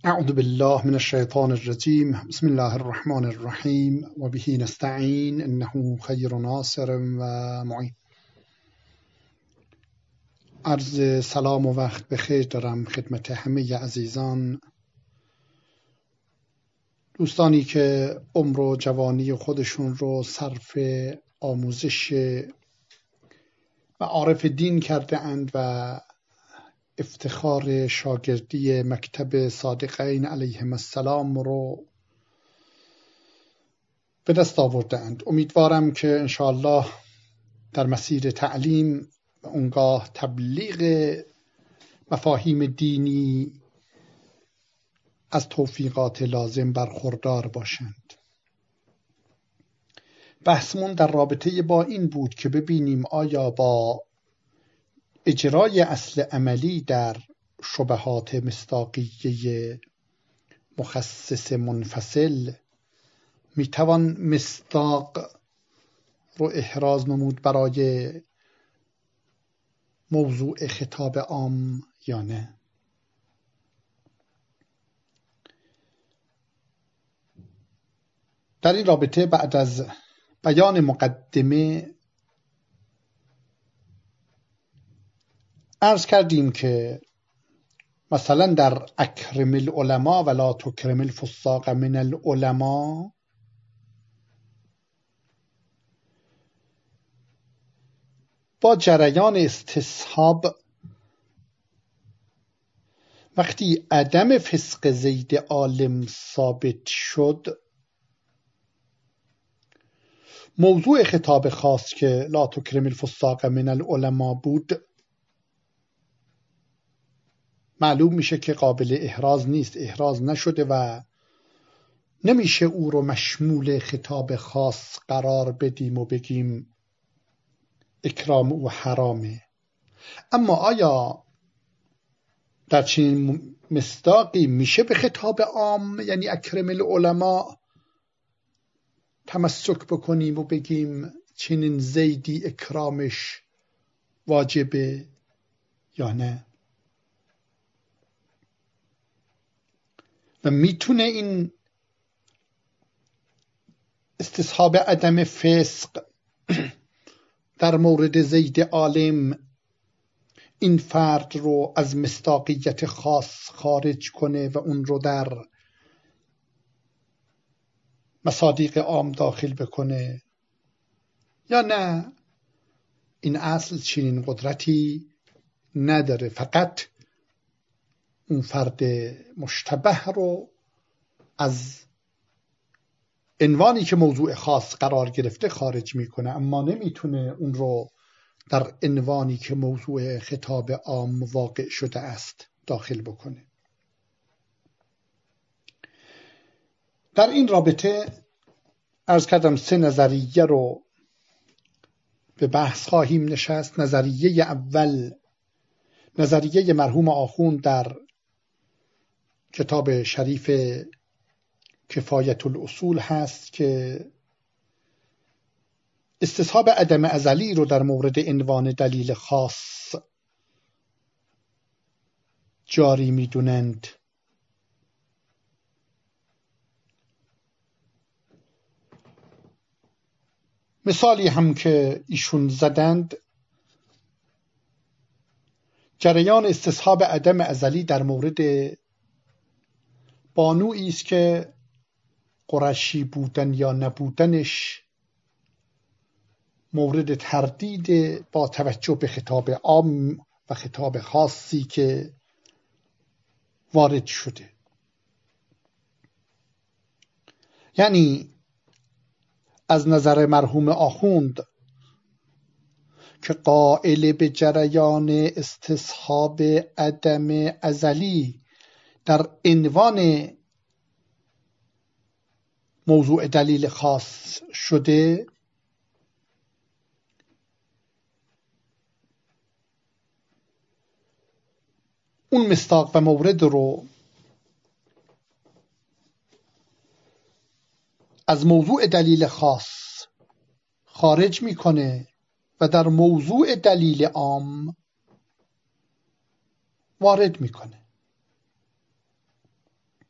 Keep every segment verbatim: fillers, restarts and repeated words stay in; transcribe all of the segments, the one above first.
اعوذ بالله من الشیطان الرجیم. بسم الله الرحمن الرحیم و به نستعین انه خیر ناصر و معین. عرض سلام و وقت بخیر دارم خدمت همه عزیزان، دوستانی که عمر و جوانی خودشون رو صرف آموزش معارف دین کرده اند و افتخار شاگردی مکتب صادقین علیهم السلام رو به دست آورده اند. امیدوارم که انشاءالله در مسیر تعلیم و اونگاه تبلیغ مفاهیم دینی از توفیقات لازم برخوردار باشند. بحثمون در رابطه با این بود که ببینیم آیا با اجرای اصل عملی در شبهات مصداقیه مخصص منفصل میتوان مصداق رو احراز نمود برای موضوع خطاب عام یا نه. در این رابطه بعد از بیان مقدمه عرض کردیم که مثلا در اکرم العلماء ولا تکرم الفساق من العلماء با جریان استصحاب وقتی عدم فسق زید عالم ثابت شد، موضوع خطاب خاص که لا تکرم الفساق من العلماء بود معلوم میشه که قابل احراز نیست، احراز نشده و نمیشه او رو مشمول خطاب خاص قرار بدیم و بگیم اکرام او حرامه. اما آیا در چنین مصداقی میشه به خطاب عام یعنی اکرم العلماء تمسک بکنیم و بگیم چنین زیدی اکرامش واجبه یا نه؟ و میتونه این استصحاب عدم فسق در مورد زید عالم این فرد رو از مصداقیت خاص خارج کنه و اون رو در مصادیق عام داخل بکنه یا نه؟ این اصل چنین قدرتی نداره، فقط اون فرد مشتبه رو از عنوانی که موضوع خاص قرار گرفته خارج میکنه، اما نمیتونه اون رو در عنوانی که موضوع خطاب عام واقع شده است داخل بکنه. در این رابطه عرض کردم سه نظریه رو به بحث خواهیم نشست. نظریه اول نظریه مرحوم آخوند در کتاب شریف کفایت الاصول هست که استصحاب عدم ازلی رو در مورد عنوان دلیل خاص جاری میدونند. مثالی هم که ایشون زدند جریان استصحاب عدم ازلی در مورد بانویی است که قرشی بودن یا نبودنش مورد تردید با توجه به خطاب عام و خطاب خاصی که وارد شده. یعنی از نظر مرحوم آخوند که قائل به جریان استصحاب عدم ازلی در عنوان موضوع دلیل خاص شده، اون مصداق و مورد رو از موضوع دلیل خاص خارج میکنه و در موضوع دلیل عام وارد میکنه.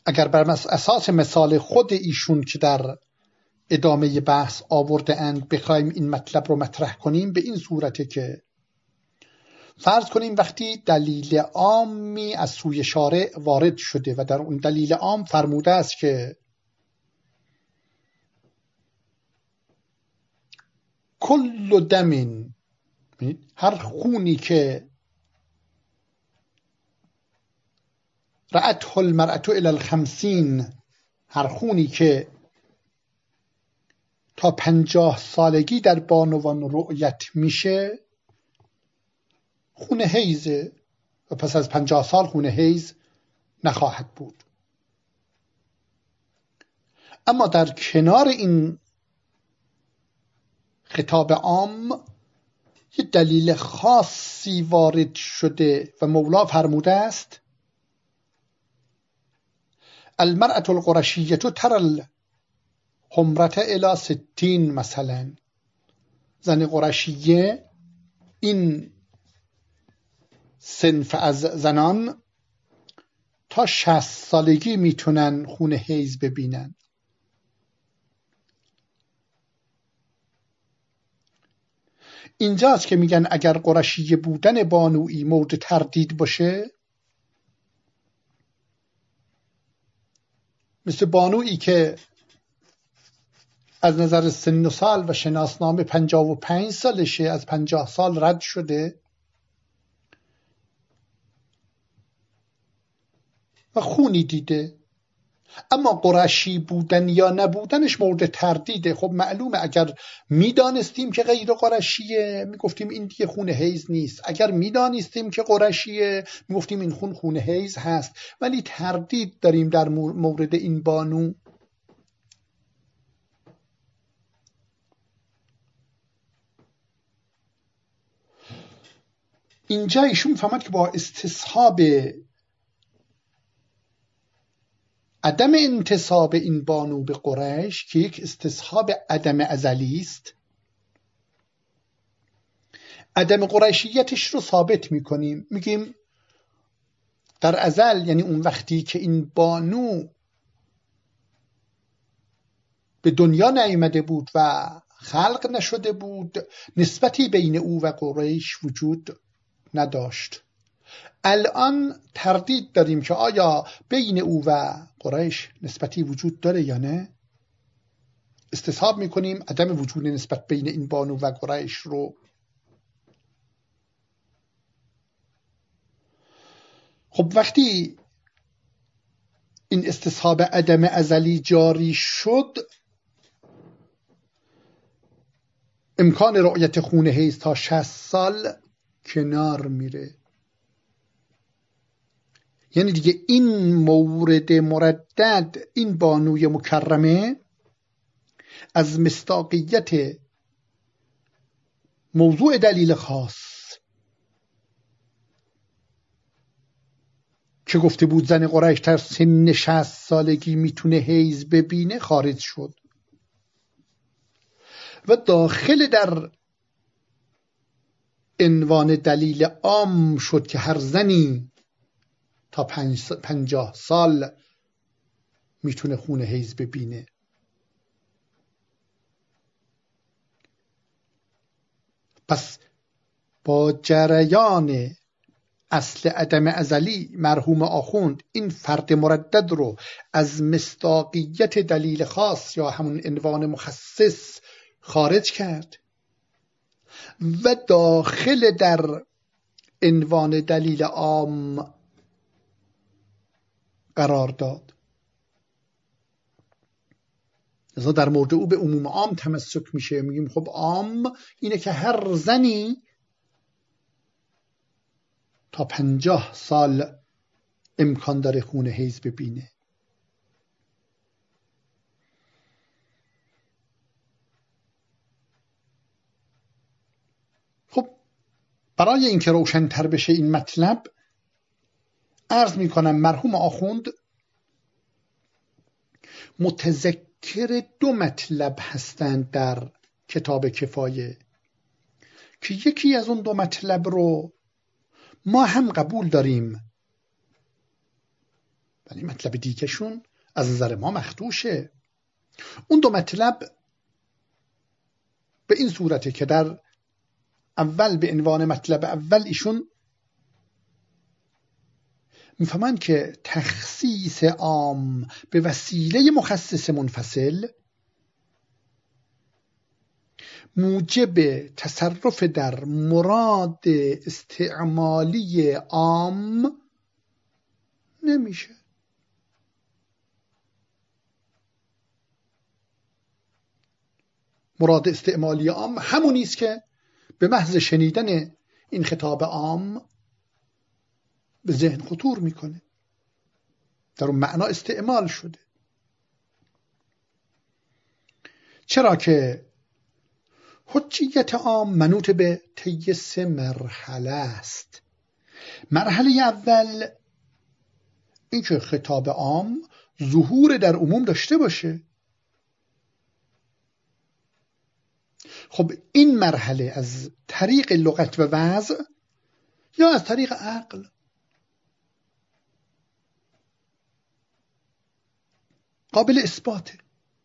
اگر بر اساس مثال خود ایشون که در ادامه بحث آورده اند بخوایم این مطلب رو مطرح کنیم، به این صورته که فرض کنیم وقتی دلیل عامی از سوی شارع وارد شده و در اون دلیل عام فرموده است که کل دم، هر خونی که رأته المرأة الی الخمسین، هر خونی که تا پنجاه سالگی در بانوان رؤیت میشه خون حیزه و پس از پنجاه سال خون حیز نخواهد بود. اما در کنار این خطاب عام یه دلیل خاصی وارد شده و مولا فرموده است المرأة القرشیة ترى الحمرة الی ستین، مثلا زن قرشیه، این صنف از زنان تا شصت سالگی میتونن خون حیض ببینن. اینجاست که میگن اگر قرشیه بودن بانویی مورد تردید باشه، مثل بانویی که از نظر سن و سال و شناسنامه پنجاه و پنج سالشه، از پنجاه سال رد شده و خونی دیده، اما قرشی بودن یا نبودنش مورد تردیده. خب معلومه اگر میدانستیم که غیر قرشیه میگفتیم این دیگه خون حیض نیست، اگر میدانستیم که قرشیه میگفتیم این خون خون حیض هست، ولی تردید داریم در مورد این بانو. اینجا ایشون فهمد که با استصحاب عدم انتساب این بانو به قریش که یک استصحاب عدم ازلی است، عدم قریشیتش رو ثابت میکنیم. میگیم در ازل، یعنی اون وقتی که این بانو به دنیا نیامده بود و خلق نشده بود، نسبتی بین او و قریش وجود نداشت. الان تردید داریم که آیا بین او و قریش نسبتی وجود داره یا نه. استصحاب میکنیم عدم وجود نسبت بین این بانو و قریش رو. خب وقتی این استصحاب عدم ازلی جاری شد، امکان رؤیت خون حیض تا شصت سال کنار میره. یعنی دیگه این مورد مردد، این بانوی مکرمه از مصداقیت موضوع دلیل خاص که گفته بود زن قریش در سن شصت سالگی میتونه حیض ببینه خارج شد و داخل در عنوان دلیل عام شد که هر زنی تا پنجاه سال میتونه خون حیض ببینه. پس با جریان اصل عدم ازلی مرحوم آخوند این فرد مردد رو از مصداقیت دلیل خاص یا همون عنوان مخصص خارج کرد و داخل در عنوان دلیل عام قرار داد. لذا در مورد او به عموم عام تمسک میشه. میگیم خب عام اینه که هر زنی تا پنجاه سال امکان داره خون حیض ببینه. خب برای اینکه روشن‌تر بشه این مطلب، عرض میکنم مرحوم آخوند متذکر دو مطلب هستند در کتاب کفایه که یکی از اون دو مطلب رو ما هم قبول داریم ولی مطلب دیگهشون از نظر ما مخدوشه. اون دو مطلب به این صورته که در اول به عنوان مطلب اول ایشون میفهمن که تخصیص عام به وسیله مخصص منفصل موجب تصرف در مراد استعمالی عام نمیشه. مراد استعمالی عام همونی است که به محض شنیدن این خطاب عام به ذهن خطور میکنه، در اون معنا استعمال شده. چرا که حجیت عام منوط به طی سه مرحله است. مرحله اول این که خطاب عام ظهور در عموم داشته باشه. خب این مرحله از طریق لغت و وضع یا از طریق عقل قابل اثباته.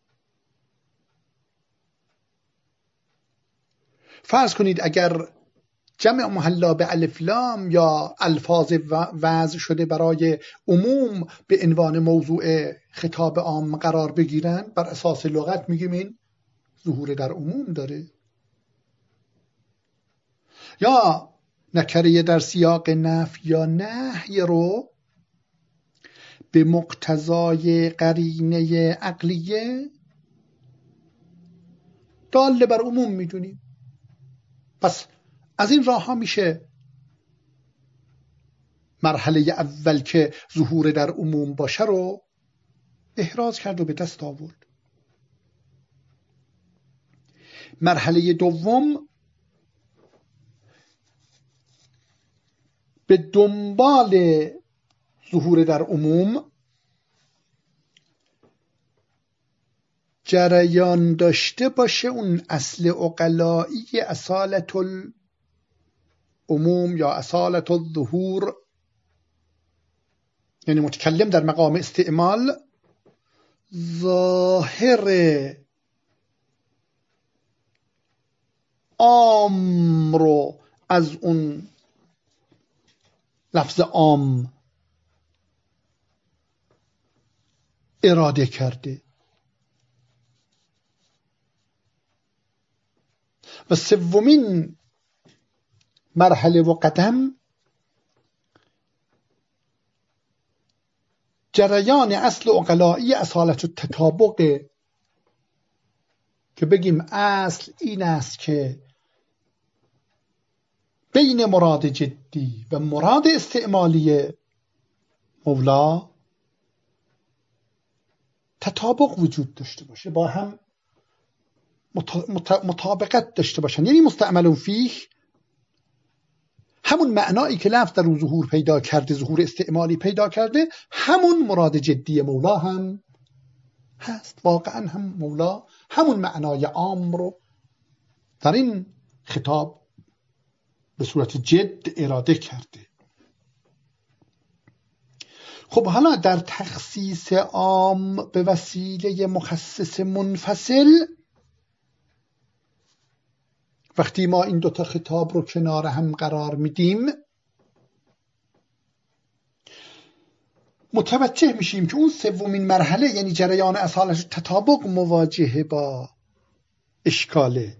فرض کنید اگر جمع محلا به الف لام یا الفاظ وضع شده برای عموم به عنوان موضوع خطاب عام قرار بگیرن، بر اساس لغت میگیم این ظهور در عموم داره. یا نکره در سیاق نفی یا نهی رو به مقتضای قرینه عقلیه دال بر عموم میدونیم. پس از این راه ها میشه مرحله اول که ظهور در عموم باشه رو احراز کرد و به دست آورد. مرحله دوم به دنبال ظهور در عموم جریان داشته باشه اون اصل عقلایی اصالت العموم یا اصالت الظهور، یعنی متکلم در مقام استعمال ظاهر عام رو از اون لفظ عام اراده کرده. و سومین مرحله و قدم جریان اصل عقلایی اصالت التطابق، که بگیم اصل این است که بین مراد جدی و مراد استعمالی مولا تطابق وجود داشته باشه، با هم مطابقت داشته باشن. یعنی مستعمل فیه همون معنایی که لفظ در اون ظهور پیدا کرده، ظهور استعمالی پیدا کرده، همون مراد جدی مولا هم هست. واقعا هم مولا همون معنای عام رو در این خطاب به صورت جد اراده کرده. خب حالا در تخصیص عام به وسیله مخصص منفصل، وقتی ما این دوتا خطاب رو کنار هم قرار میدیم متوجه میشیم که اون سومین مرحله یعنی جریان اصالت تطابق مواجهه با اشکاله،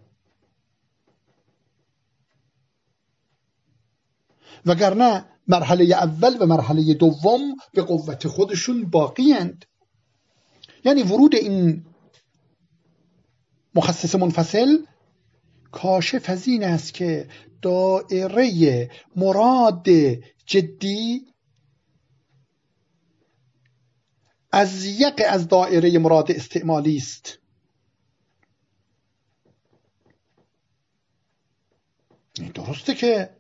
وگرنه مرحله اول و مرحله دوم به قوت خودشون باقی اند. یعنی ورود این مخصص منفصل کاشف از این است که دائره مراد جدی از یک از دائره مراد استعمالی است. درسته که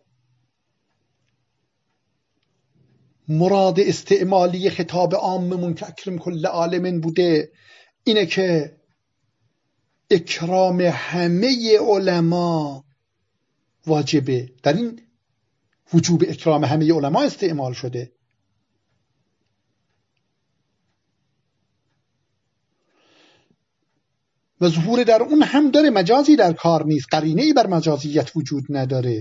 مراد استعمالی خطاب عاممون که اکرم کل عالم بوده اینه که اکرام همه علما واجبه. در این وجوب اکرام همه علما استعمال شده. و ظهور در اون هم داره، مجازی در کار نیست، قرینه‌ای بر مجازیت وجود نداره.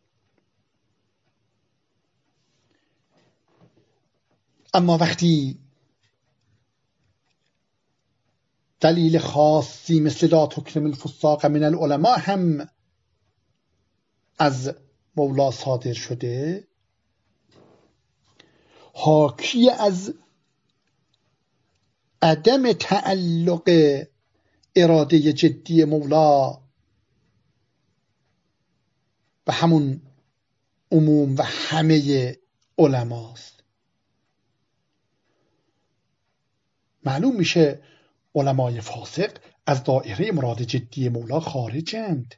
اما وقتی دلیل خاصی مثل لا تکرم الفساق من العلماء هم از مولا صادر شده، حاکی از عدم تعلق اراده جدی مولا به همون عموم و همه علماست. معلوم میشه علمای فاسق از دایره مراد جدی مولا خارجند.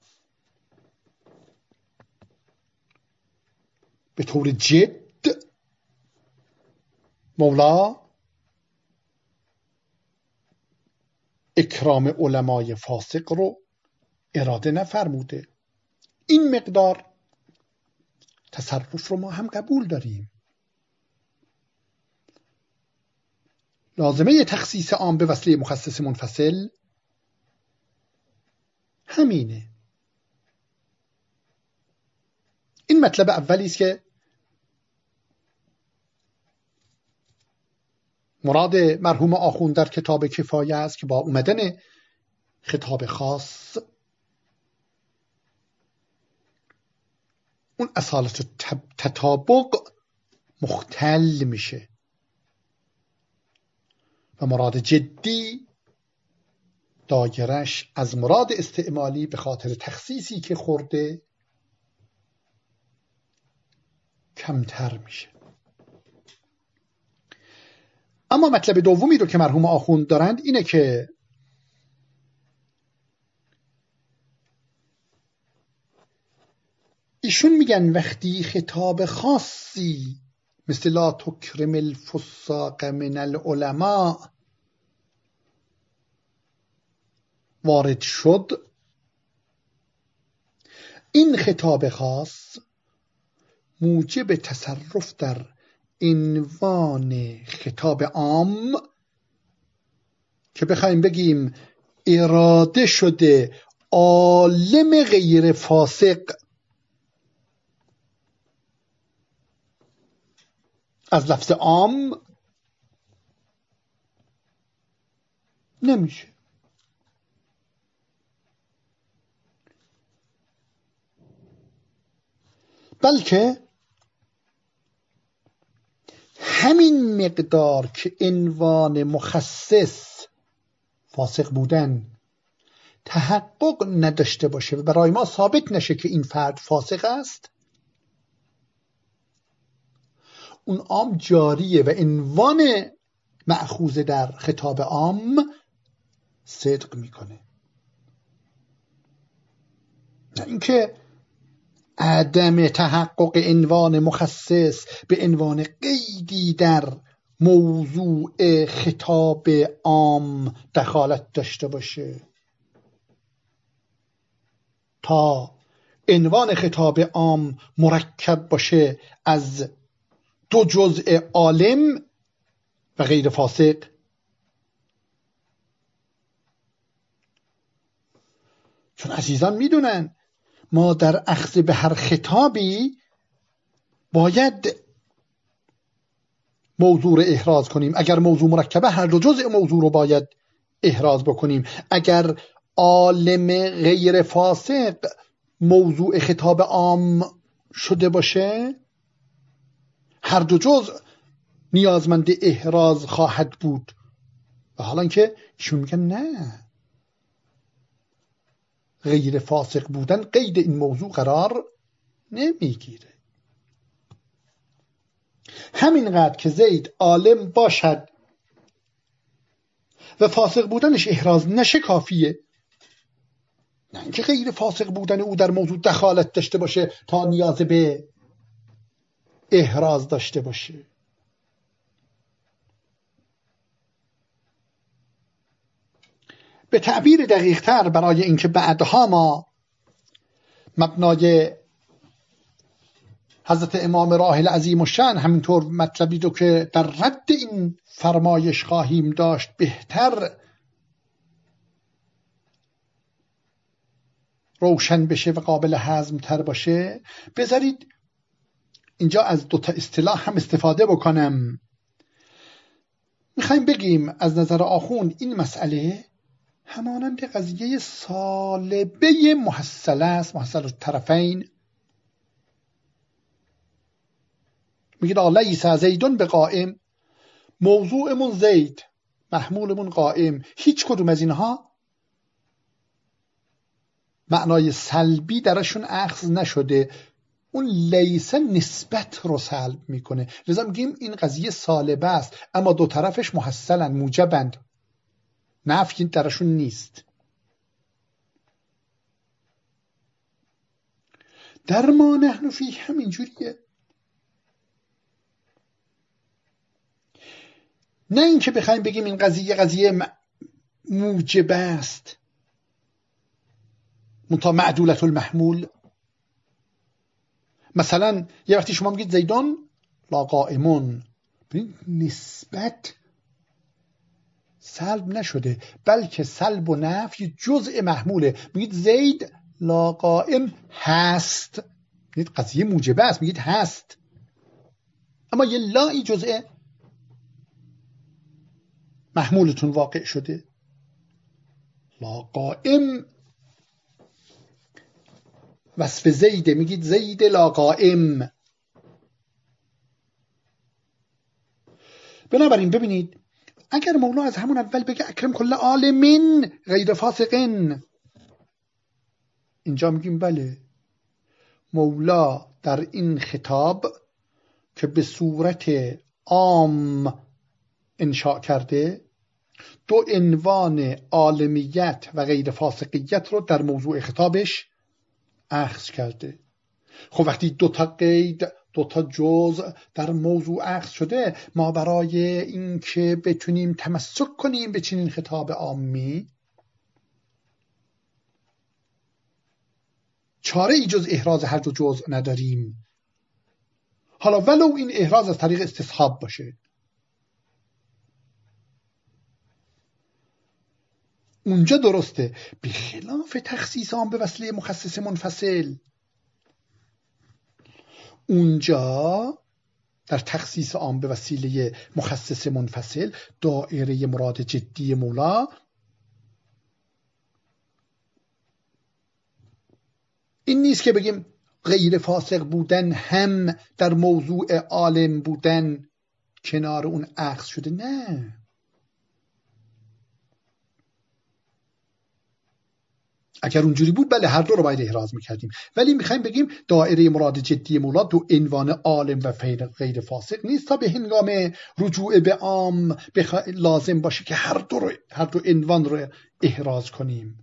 به طور جد مولا اکرام علمای فاسق رو اراده نفرموده. این مقدار تصرف رو ما هم قبول داریم. لازمه تخصیص عام به وسیله مخصص منفصل همینه. این مطلب اولی است که مراد مرحوم آخوند در کتاب کفایه است که با اومدن خطاب خاص اون اصالت تطابق مختل میشه و مراد جدی دایرش از مراد استعمالی به خاطر تخصیصی که خورده کمتر میشه. اما مطلب دومی رو که مرحوم آخوند دارند اینه که ایشون میگن وقتی خطاب خاصی مثل لا تکرم الفساق من العلماء وارد شد، این خطاب خاص موجب تصرف در عنوان خطاب عام که بخوایم بگیم اراده شده عالم غیر فاسق از لفظ عام نمیشه. بلکه همین مقدار که عنوان مخصص فاسق بودن تحقق نداشته باشه و برای ما ثابت نشه که این فرد فاسق است، اون عام جاریه و عنوان مأخوذ در خطاب عام صدق میکنه. نه اینکه عدم تحقق عنوان مخصص به عنوان قیدی در موضوع خطاب عام دخالت داشته باشه. تا عنوان خطاب عام مرکب باشه از دو جزء عالم و غیر فاسق، چون عزیزان میدونن ما در اخذ به هر خطابی باید موضوع رو احراز کنیم. اگر موضوع مرکبه هر دو جزء موضوع رو باید احراز بکنیم. اگر عالم غیر فاسق موضوع خطاب عام شده باشه هر دو جزء نیازمند احراز خواهد بود. و حالا که ایشون میگن نه، غیر فاسق بودن قید این موضوع قرار نمیگیره. همینقدر که زید عالم باشد و فاسق بودنش احراز نشه کافیه، نه اینکه غیر فاسق بودن او در موضوع دخالت داشته باشه تا نیاز به احراز داشته باشه. به تعبیر دقیق تر برای اینکه بعدها ما مبنای حضرت امام راحل عظیم الشأن همینطور مطلبی رو که در رد این فرمایش خواهیم داشت بهتر روشن بشه و قابل هضم تر باشه، بذارید اینجا از دوتا اصطلاح هم استفاده بکنم. میخوایم بگیم از نظر آخوند این مسئله همانند قضیه سالبه محصله است، محصله الطرفین. میگید لیس زیدون به قائم، موضوعمون زید، محمولمون قائم. هیچ کدوم از اینها معنای سلبی درشون اخذ نشده. اون لیس نسبت رو سلب میکنه، لذا میگیم این قضیه سالبه است، اما دو طرفش محصلن، موجبند، نفی درشون نیست. در ما نحن فی همینجوریه. نه اینکه بخوایم بگیم این قضیه قضیه موجب است منتها معدولت المحمول. مثلا یه وقتی شما میگید زیدون لا قائمون، نسبت سلب نشده، بلکه سلب و نفی جزء محموله. میگید زید لا قائم هست، میگید قضیه موجبه است، میگید هست، اما یه لایی جزء محمولتون واقع شده. لا قائم وصف زیده، میگید زید لا قائم. بنابراین ببینید اگر مولا از همون اول بگه اکرم کل عالمین غیر فاسقین، اینجا میگیم بله، مولا در این خطاب که به صورت عام انشاء کرده دو عنوان عالمیت و غیر فاسقیت رو در موضوع خطابش اخذ کرده. خب وقتی دو تا قید، دو تا جزء در موضوع اخذ شده، ما برای این که بتونیم تمسک کنیم به چنین خطاب عامی چاره ای جز احراز هر دو جزء نداریم، حالا ولو این احراز از طریق استصحاب باشه. اونجا درسته، به خلاف تخصیص عام به وسیله مخصص منفصل. اونجا در تخصیص عام به وسیله مخصص منفصل دائره مراد جدی مولا این نیست که بگیم غیر فاسق بودن هم در موضوع عالم بودن کنار اون اخذ شده، نه. اگر اونجوری بود بله هر دو رو باید احراز میکردیم، ولی میخوایم بگیم دائره مراد جدی مولا دو عنوان عالم و غیر فاسق نیست تا به هنگام رجوع به عام بخوا... لازم باشه که هر دو رو، هر دو عنوان رو احراز کنیم.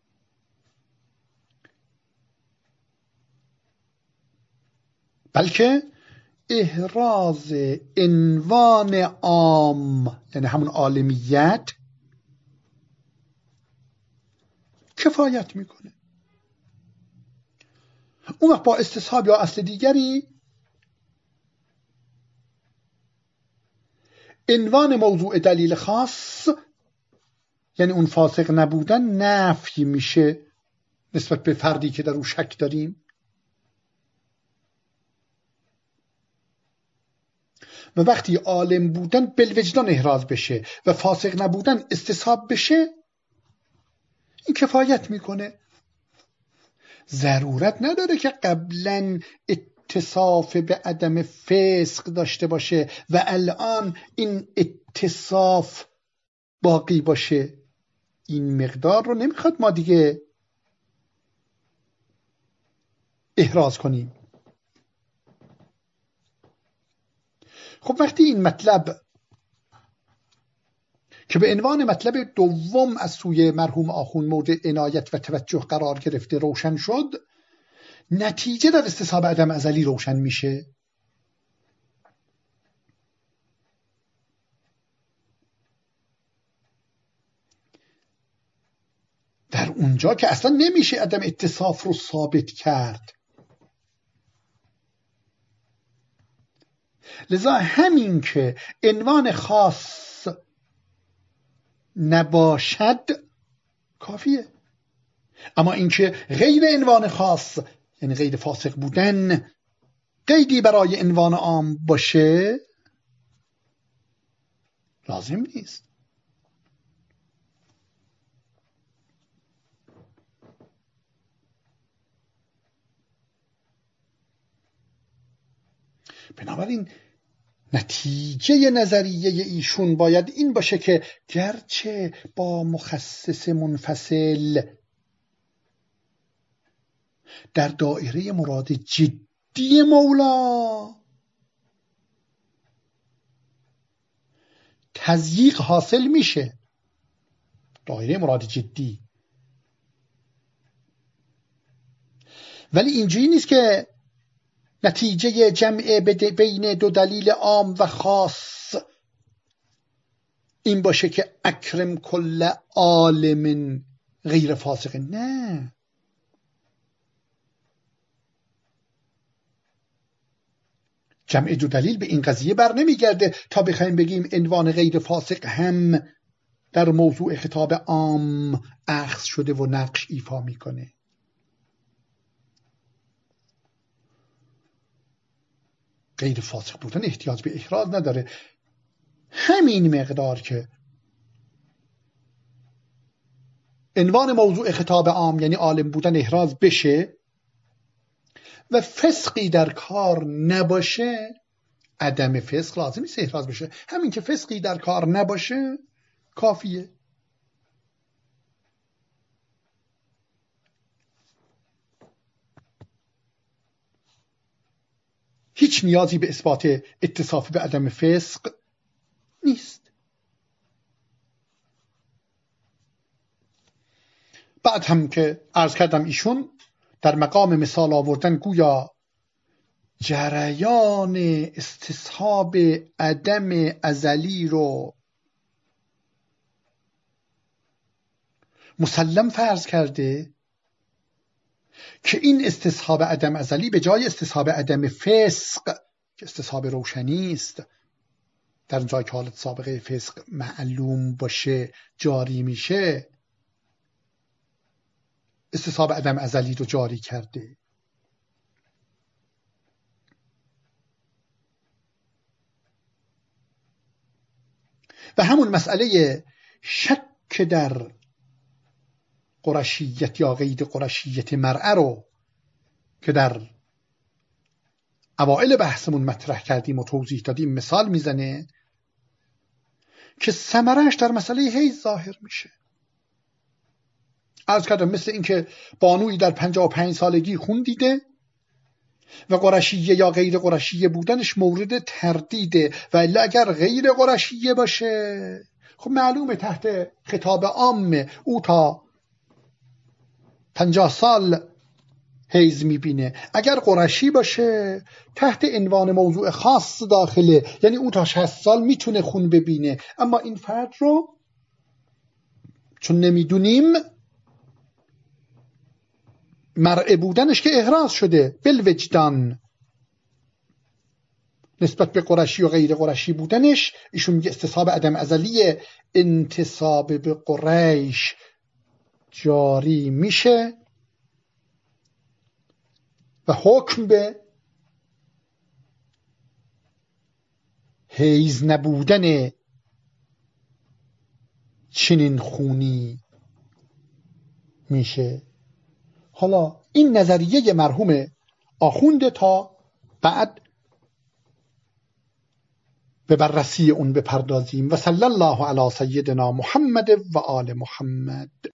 بلکه احراز عنوان عام یعنی همون عالمیت کفایت میکنه. اون وقت با استصحاب یا اصل دیگری عنوان موضوع دلیل خاص یعنی اون فاسق نبودن نفی میشه نسبت به فردی که در او شک داریم، و وقتی عالم بودن بالوجدان احراز بشه و فاسق نبودن استصحاب بشه این کفایت میکنه. ضرورت نداره که قبلا اتصاف به عدم فسق داشته باشه و الان این اتصاف باقی باشه. این مقدار رو نمیخواد ما دیگه احراز کنیم. خب وقتی این مطلب که به عنوان مطلب دوم از سوی مرحوم آخوند مورد عنایت و توجه قرار گرفته روشن شد، نتیجه در استصحاب عدم ازلی روشن میشه. در اونجا که اصلا نمیشه عدم اتصاف رو ثابت کرد. لذا همین که عنوان خاص نباشد کافیه. اما اینکه غیر عنوان خاص یعنی غیر فاسق بودن قیدی برای عنوان عام باشه لازم نیست. بنابراین نتیجه نظریه ایشون باید این باشه که گرچه با مخصص منفصل در دایره مراد جدی مولا تضییق حاصل میشه، دایره مراد جدی، ولی اینجوری نیست که نتیجه جمع بین دو دلیل عام و خاص این باشه که اکرم کل عالم غیر فاسق. نه، جمع دو دلیل به این قضیه بر نمیگرده تا بخوایم بگیم عنوان غیر فاسق هم در موضوع خطاب عام اخذ شده و نقش ایفا میکنه. غیر فاسق بودن احتیاج به احراز نداره، همین مقدار که عنوان موضوع خطاب عام یعنی عالم بودن احراز بشه و فسقی در کار نباشه، عدم فسق لازم نیست احراز بشه، همین که فسقی در کار نباشه کافیه. هیچ نیازی به اثبات اتصاف به عدم فسق نیست. بعد هم که عرض کردم ایشون در مقام مثال آوردن گویا جریان استصحاب عدم ازلی رو مسلم فرض کرده که این استصحاب عدم ازلی به جای استصحاب عدم فسق که استصحاب روشنی است، در جای که حالت سابقه فسق معلوم باشه جاری میشه، استصحاب عدم ازلی رو جاری کرده. و همون مسئله شک در قرشیت یا غیر قرشیت مرأة رو که در اوائل بحثمون مطرح کردیم و توضیح دادیم مثال میزنه که ثمرش در مسئله حیض ظاهر میشه. عرض کردم مثل اینکه بانویی در پنجاه و پنج سالگی خون دیده و قرشیه یا غیر قرشیه بودنش مورد تردیده، و الا اگر غیر قرشیه باشه خب معلومه تحت خطاب عام او تا پنجاه سال حیض میبینه، اگر قرشی باشه تحت عنوان موضوع خاص داخله، یعنی او تا شصت سال میتونه خون ببینه. اما این فرد رو چون نمیدونیم مرء بودنش که احراز شده بالوجدان نسبت به قرشی و غیر قرشی بودنش، ایشون میگه استصحاب عدم ازلی انتساب به قریش جاری میشه و حکم به حیض نبودن چنین خونی میشه. حالا این نظریه مرحوم آخونده تا بعد به بررسی اون بپردازیم. و صلی الله علی سیدنا محمد و آل محمد.